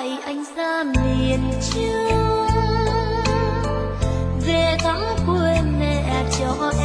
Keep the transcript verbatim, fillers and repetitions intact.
lại anh ra miền Trung về thăm quê mẹ cho